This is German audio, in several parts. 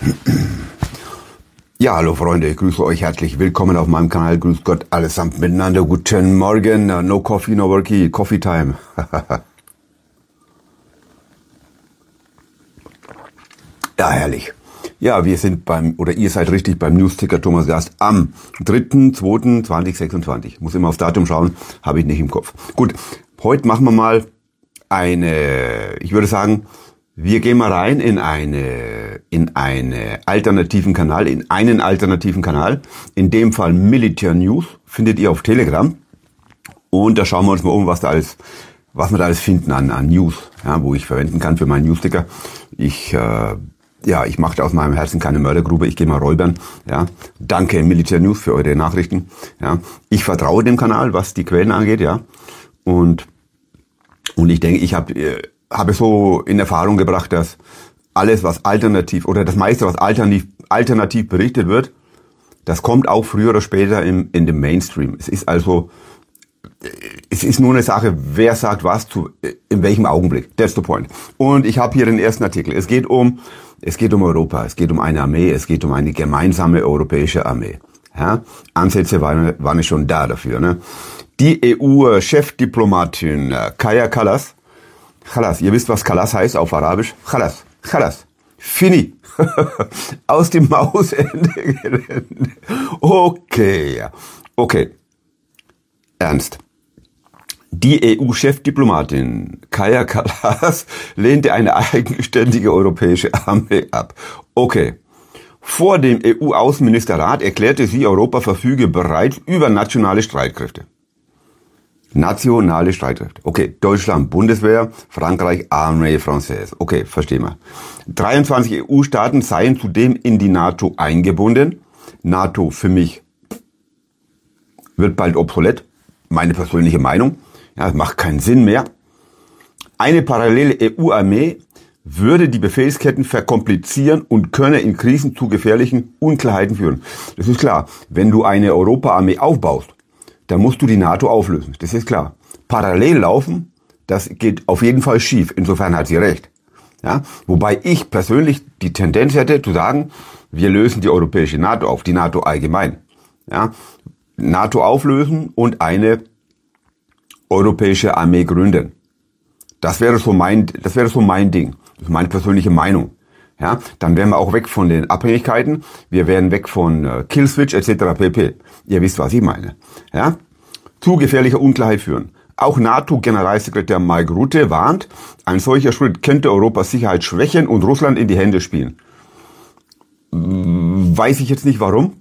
Ja, hallo Freunde, ich grüße euch herzlich. Willkommen auf meinem Kanal. Grüß Gott allesamt miteinander. Guten Morgen. No coffee, no worky. Coffee time. Ja, herrlich. Ja, wir sind ihr seid richtig beim Newsticker Thomas Gast am 3.2.2026. Muss immer aufs Datum schauen, habe ich nicht im Kopf. Gut, heute machen wir mal ich würde sagen, wir gehen mal rein in einen alternativen Kanal, in dem Fall Militär News, findet ihr auf Telegram. Und da schauen wir uns mal um, was wir da alles finden an News, ja, wo ich verwenden kann für meinen Newsticker. Ich mache aus meinem Herzen keine Mördergrube, ich gehe mal räubern, ja. Danke Militär News für eure Nachrichten, ja. Ich vertraue dem Kanal, was die Quellen angeht, ja. Und ich denke, ich habe so in Erfahrung gebracht, dass alles, was alternativ oder das meiste, was alternativ berichtet wird, das kommt auch früher oder später in dem Mainstream. Es ist nur eine Sache, wer sagt was in welchem Augenblick. That's the point. Und ich habe hier den ersten Artikel. Es geht um Europa, es geht um eine Armee, es geht um eine gemeinsame europäische Armee. Ja? Ansätze waren schon da dafür. Ne? Die EU-Chefdiplomatin Kaja Kallas, ihr wisst, was Kallas heißt auf Arabisch? Kallas, Fini, aus dem Mausende gerennt. Okay, ernst. Die EU-Chefdiplomatin Kaja Kallas lehnte eine eigenständige europäische Armee ab. Okay. Vor dem EU-Außenministerrat erklärte sie, Europa verfüge bereits über nationale Streitkräfte. Okay, Deutschland, Bundeswehr, Frankreich, Armée Française. Okay, verstehen wir. 23 EU-Staaten seien zudem in die NATO eingebunden. NATO für mich wird bald obsolet. Meine persönliche Meinung. Ja, es macht keinen Sinn mehr. Eine parallele EU-Armee würde die Befehlsketten verkomplizieren und könne in Krisen zu gefährlichen Unklarheiten führen. Das ist klar. Wenn du eine Europa-Armee aufbaust, dann musst du die NATO auflösen. Das ist klar. Parallel laufen, das geht auf jeden Fall schief. Insofern hat sie recht. Ja? Wobei ich persönlich die Tendenz hätte zu sagen, wir lösen die europäische NATO auf, die NATO allgemein. Ja? NATO auflösen und eine europäische Armee gründen. Das wäre so mein Ding. Das ist meine persönliche Meinung. Ja, dann wären wir auch weg von den Abhängigkeiten. Wir wären weg von Killswitch etc. pp. Ihr wisst, was ich meine. Ja, zu gefährlicher Unklarheit führen. Auch NATO-Generalsekretär Mark Rutte warnt, ein solcher Schritt könnte Europas Sicherheit schwächen und Russland in die Hände spielen. Weiß ich jetzt nicht warum.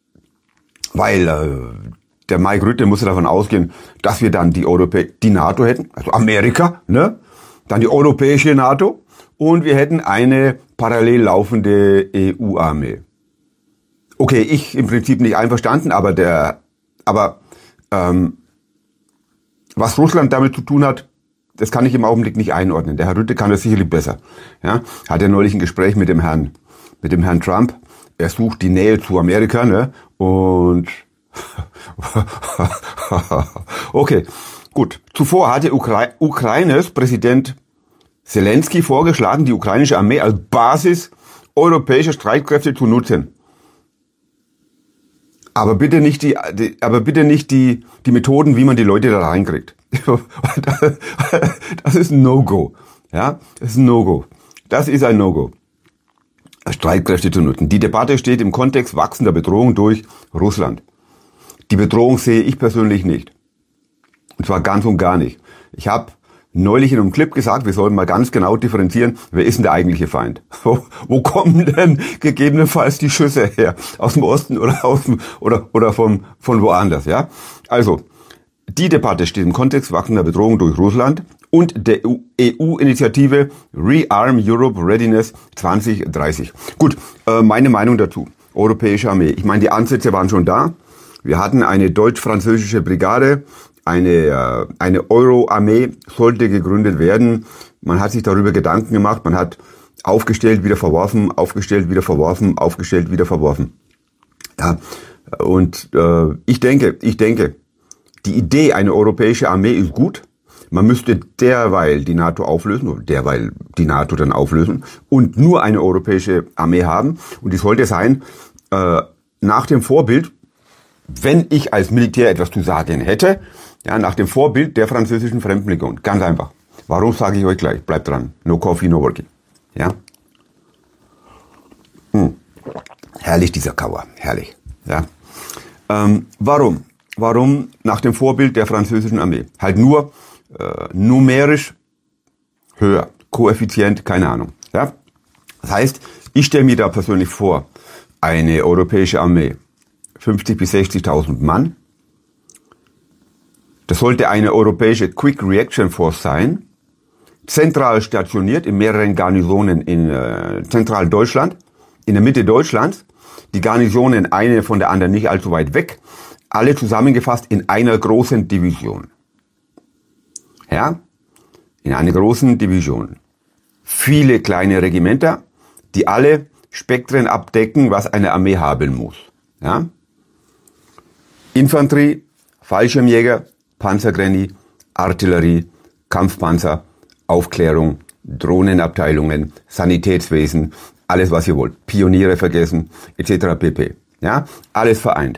Weil der Mark Rutte musste davon ausgehen, dass wir dann die NATO hätten, also Amerika, ne? Dann die europäische NATO. Und wir hätten eine parallel laufende EU-Armee. Okay, ich im Prinzip nicht einverstanden, aber was Russland damit zu tun hat, das kann ich im Augenblick nicht einordnen. Der Herr Rutte kann das sicherlich besser. Ja, hat er neulich ein Gespräch mit dem Herrn Trump. Er sucht die Nähe zu Amerika, ne? Und okay, gut. Zuvor hatte Ukraines Präsident Zelensky vorgeschlagen, die ukrainische Armee als Basis europäischer Streitkräfte zu nutzen. Aber bitte nicht die Methoden, wie man die Leute da reinkriegt. Das ist ein No-Go. Ja, das ist ein No-Go. Das ist ein No-Go. Streitkräfte zu nutzen. Die Debatte steht im Kontext wachsender Bedrohung durch Russland. Die Bedrohung sehe ich persönlich nicht. Und zwar ganz und gar nicht. Ich habe neulich in einem Clip gesagt, wir sollten mal ganz genau differenzieren, wer ist denn der eigentliche Feind? Wo kommen denn gegebenenfalls die Schüsse her? Aus dem Osten oder von woanders, ja? Also, die Debatte steht im Kontext wachsender Bedrohung durch Russland und der EU-Initiative Rearm Europe Readiness 2030. Gut, meine Meinung dazu. Europäische Armee. Ich meine, die Ansätze waren schon da. Wir hatten eine deutsch-französische Brigade. Eine Euro-Armee sollte gegründet werden. Man hat sich darüber Gedanken gemacht. Man hat aufgestellt, wieder verworfen, aufgestellt, wieder verworfen, aufgestellt, wieder verworfen. Ja, und ich denke, die Idee, eine europäische Armee ist gut. Man müsste derweil die NATO auflösen, oder derweil die NATO dann auflösen und nur eine europäische Armee haben. Und die sollte sein, nach dem Vorbild, wenn ich als Militär etwas zu sagen hätte, ja, nach dem Vorbild der französischen Fremdenlegion. Ganz einfach. Warum, sage ich euch gleich. Bleibt dran. No coffee, no working. Ja. Herrlich, dieser Kauer. Herrlich. Ja. Warum? Warum nach dem Vorbild der französischen Armee? Halt nur numerisch höher. Koeffizient, keine Ahnung. Ja. Das heißt, ich stelle mir da persönlich vor, eine europäische Armee, 50.000 bis 60.000 Mann. Das sollte eine europäische Quick Reaction Force sein, zentral stationiert in mehreren Garnisonen in Zentraldeutschland, in der Mitte Deutschlands. Die Garnisonen eine von der anderen nicht allzu weit weg, alle zusammengefasst in einer großen Division. Ja, in einer großen Division. Viele kleine Regimenter, die alle Spektren abdecken, was eine Armee haben muss. Ja? Infanterie, Fallschirmjäger, Panzergrenny, Artillerie, Kampfpanzer, Aufklärung, Drohnenabteilungen, Sanitätswesen, alles was ihr wollt. Pioniere vergessen, etc. pp. Ja? Alles vereint.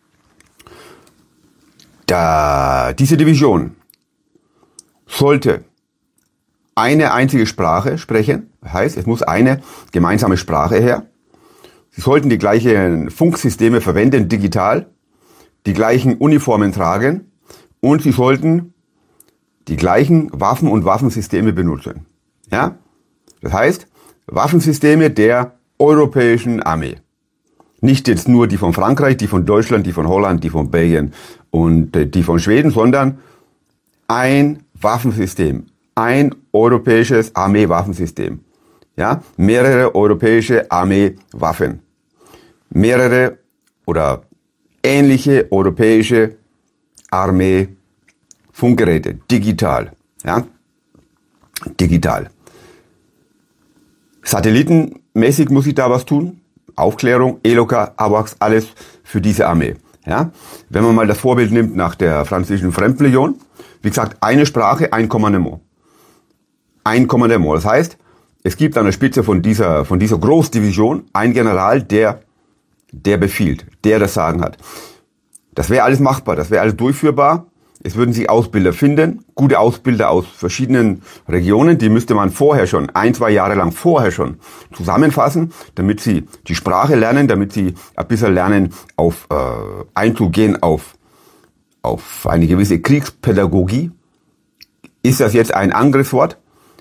Diese Division sollte eine einzige Sprache sprechen, heißt, es muss eine gemeinsame Sprache her. Sie sollten die gleichen Funksysteme verwenden, digital, die gleichen Uniformen tragen und sie sollten die gleichen Waffen und Waffensysteme benutzen. Ja? Das heißt, Waffensysteme der europäischen Armee. Nicht jetzt nur die von Frankreich, die von Deutschland, die von Holland, die von Belgien und die von Schweden, sondern ein Waffensystem. Ein europäisches Armeewaffensystem. Ja, mehrere europäische Armeewaffen. Mehrere oder ähnliche europäische Armee-Funkgeräte. Digital. Ja, digital. Satellitenmäßig muss ich da was tun. Aufklärung, ELOCA, AWACS, alles für diese Armee. Ja, wenn man mal das Vorbild nimmt nach der französischen Fremdenlegion, wie gesagt, eine Sprache, ein Kommandement. Ein Kommandement. Das heißt, es gibt an der Spitze von dieser Großdivision einen General, der befiehlt, der das Sagen hat. Das wäre alles machbar, das wäre alles durchführbar. Es würden sich Ausbilder finden, gute Ausbilder aus verschiedenen Regionen, die müsste man vorher schon, 1-2 Jahre lang vorher schon zusammenfassen, damit sie die Sprache lernen, damit sie ein bisschen lernen, einzugehen auf eine gewisse Kriegspädagogie. Ist das jetzt ein Angriffswort?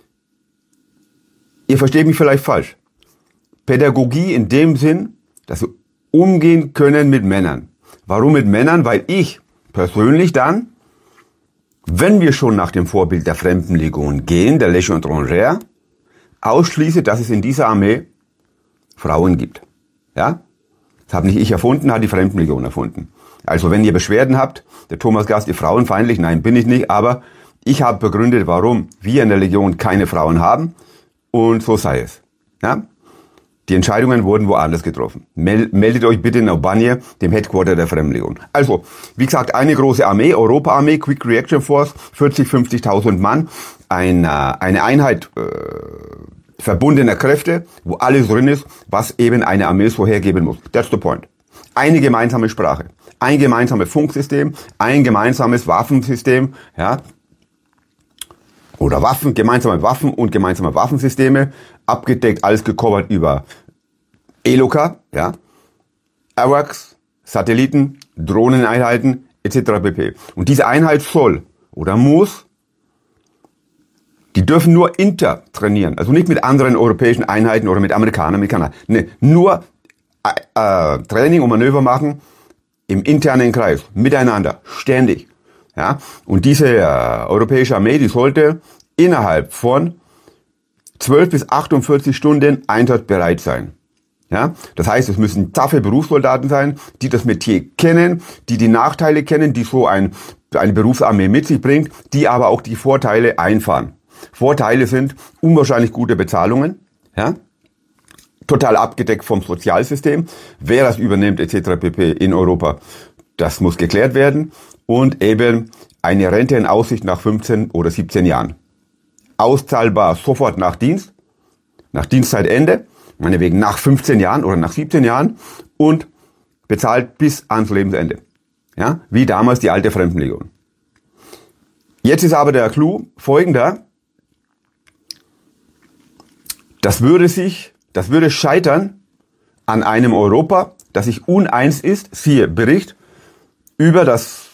Ihr versteht mich vielleicht falsch. Pädagogie in dem Sinn, dass wir umgehen können mit Männern. Warum mit Männern? Weil ich persönlich dann, wenn wir schon nach dem Vorbild der Fremdenlegion gehen, der Légion étrangère, ausschließe, dass es in dieser Armee Frauen gibt. Ja? Das habe nicht ich erfunden, hat die Fremdenlegion erfunden. Also wenn ihr Beschwerden habt, der Thomas Gast ist frauenfeindlich, nein, bin ich nicht, aber ich habe begründet, warum wir in der Legion keine Frauen haben und so sei es. Ja? Die Entscheidungen wurden woanders getroffen. Meldet euch bitte in Aubagne, dem Headquarter der Fremdenlegion. Also, wie gesagt, eine große Armee, Europa-Armee, Quick Reaction Force, 40.000, 50.000 Mann, eine Einheit verbundener Kräfte, wo alles drin ist, was eben eine Armee so hergeben muss. That's the point. Eine gemeinsame Sprache, ein gemeinsames Funksystem, ein gemeinsames Waffensystem, ja, oder gemeinsame Waffen und gemeinsame Waffensysteme, abgedeckt, alles gecovert über ELOCA, ja, AWACS, Satelliten, Drohneneinheiten, etc. pp. Und diese Einheit soll oder muss, die dürfen nur trainieren, also nicht mit anderen europäischen Einheiten oder mit Amerikanern, mit Kanadiern. Nee, nur Training und Manöver machen im internen Kreis, miteinander, ständig. Ja, und diese europäische Armee, die sollte innerhalb von 12 bis 48 Stunden einsatzbereit sein. Ja, das heißt, es müssen taffe Berufssoldaten sein, die das Metier kennen, die die Nachteile kennen, die so eine Berufsarmee mit sich bringt, die aber auch die Vorteile einfahren. Vorteile sind unwahrscheinlich gute Bezahlungen, ja, total abgedeckt vom Sozialsystem, wer das übernimmt etc. pp. In Europa. Das muss geklärt werden. Und eben eine Rente in Aussicht nach 15 oder 17 Jahren. Auszahlbar sofort nach Dienstzeitende, meinetwegen nach 15 Jahren oder nach 17 Jahren und bezahlt bis ans Lebensende. Ja, wie damals die alte Fremdenlegion. Jetzt ist aber der Clou folgender. Das würde scheitern an einem Europa, das sich uneins ist, siehe Bericht, geht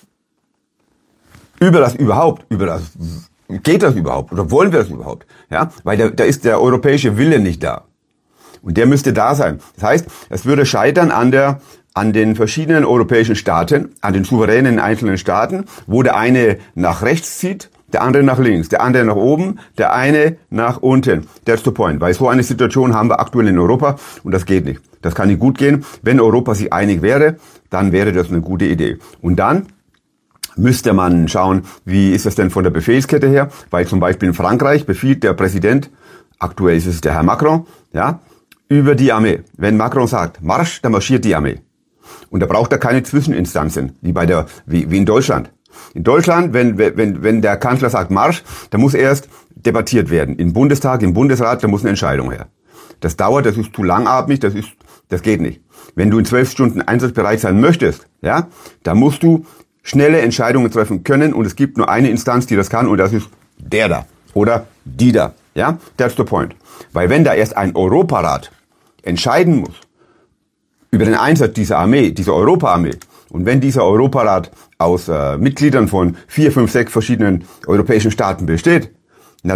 das überhaupt oder wollen wir das überhaupt? Ja, weil da ist der europäische Wille nicht da. Und der müsste da sein. Das heißt, es würde scheitern an den verschiedenen europäischen Staaten, an den souveränen einzelnen Staaten, wo der eine nach rechts zieht, der andere nach links, der andere nach oben, der eine nach unten. That's the point. Weil so eine Situation haben wir aktuell in Europa und das geht nicht. Das kann nicht gut gehen. Wenn Europa sich einig wäre, dann wäre das eine gute Idee. Und dann müsste man schauen, wie ist das denn von der Befehlskette her? Weil zum Beispiel in Frankreich befiehlt der Präsident, aktuell ist es der Herr Macron, ja, über die Armee. Wenn Macron sagt, Marsch, dann marschiert die Armee. Und da braucht er keine Zwischeninstanzen, wie in Deutschland. In Deutschland, wenn der Kanzler sagt Marsch, dann muss erst debattiert werden. Im Bundestag, im Bundesrat, da muss eine Entscheidung her. Das dauert, das ist zu langatmig, das geht nicht. Wenn du in 12 Stunden einsatzbereit sein möchtest, ja, da musst du schnelle Entscheidungen treffen können und es gibt nur eine Instanz, die das kann und das ist der da oder die da. Ja, that's the point. Weil wenn da erst ein Europarat entscheiden muss über den Einsatz dieser Armee, dieser Europa-Armee, und wenn dieser Europarat aus Mitgliedern von 4, 5, 6 verschiedenen europäischen Staaten besteht, na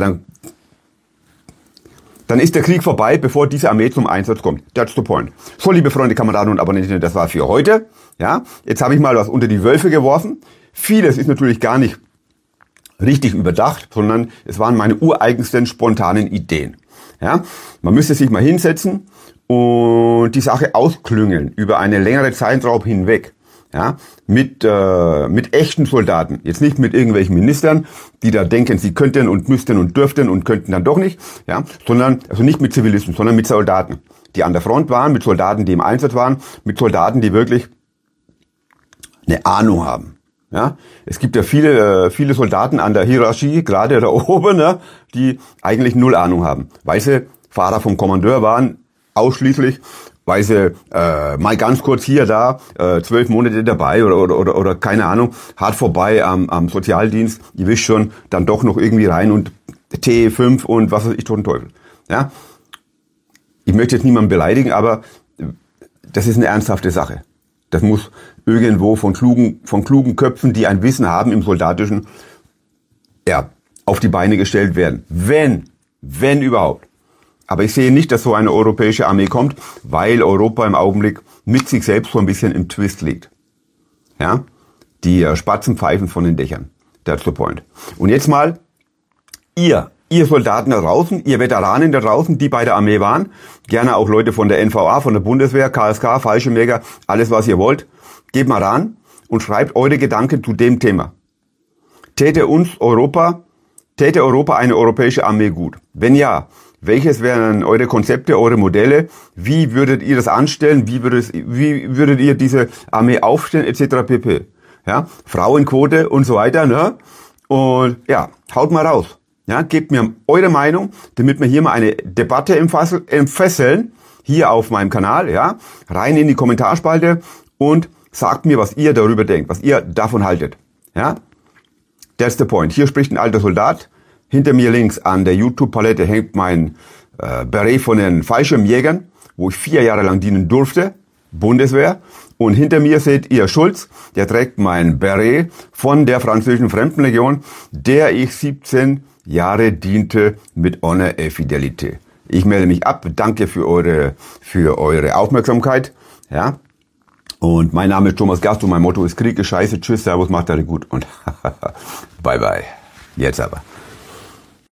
dann ist der Krieg vorbei, bevor diese Armee zum Einsatz kommt. That's the point. So, liebe Freunde, Kameraden und Abonnenten, das war für heute. Ja, jetzt habe ich mal was unter die Wölfe geworfen. Vieles ist natürlich gar nicht richtig überdacht, sondern es waren meine ureigensten spontanen Ideen. Ja, man müsste sich mal hinsetzen und die Sache ausklüngeln über eine längere Zeitraum hinweg. Ja, mit echten Soldaten, jetzt nicht mit irgendwelchen Ministern, die da denken, sie könnten und müssten und dürften und könnten dann doch nicht, ja, sondern also nicht mit Zivilisten, sondern mit Soldaten, die an der Front waren, mit Soldaten, die im Einsatz waren, mit Soldaten, die wirklich eine Ahnung haben. Ja, es gibt ja viele Soldaten an der Hierarchie, gerade da oben, ne, die eigentlich null Ahnung haben, weil sie Fahrer vom Kommandeur waren, ausschließlich, weil sie mal ganz kurz hier, da, 12 Monate dabei oder keine Ahnung, hart vorbei am Sozialdienst, ihr wisst schon, dann doch noch irgendwie rein und T5 und was weiß ich, tot und Teufel. Ja? Ich möchte jetzt niemanden beleidigen, aber das ist eine ernsthafte Sache. Das muss irgendwo von klugen Köpfen, die ein Wissen haben im Soldatischen, ja, auf die Beine gestellt werden. Wenn überhaupt. Aber ich sehe nicht, dass so eine europäische Armee kommt, weil Europa im Augenblick mit sich selbst so ein bisschen im Twist liegt. Ja? Die Spatzen pfeifen von den Dächern. That's the point. Und jetzt mal, ihr Soldaten da draußen, ihr Veteranen da draußen, die bei der Armee waren, gerne auch Leute von der NVA, von der Bundeswehr, KSK, Fallschirmjäger, alles was ihr wollt, geht mal ran und schreibt eure Gedanken zu dem Thema. Täte Europa eine europäische Armee gut? Wenn ja, welches wären eure Konzepte, eure Modelle? Wie würdet ihr das anstellen? Wie würdet ihr diese Armee aufstellen, etc. pp. Ja, Frauenquote und so weiter, ne? Und ja, haut mal raus. Ja, gebt mir eure Meinung, damit wir hier mal eine Debatte entfesseln, hier auf meinem Kanal, ja? Rein in die Kommentarspalte und sagt mir, was ihr darüber denkt, was ihr davon haltet. Ja? That's the point. Hier spricht ein alter Soldat. Hinter mir links an der YouTube-Palette hängt mein Beret von den Fallschirmjägern, wo ich 4 Jahre lang dienen durfte, Bundeswehr. Und hinter mir seht ihr Schulz, der trägt mein Beret von der französischen Fremdenlegion, der ich 17 Jahre diente mit Honor et Fidélité. Ich melde mich ab, danke für eure Aufmerksamkeit. Ja. Und mein Name ist Thomas Gast und mein Motto ist Krieg ist scheiße, tschüss, servus, macht alle gut und bye bye. Jetzt aber.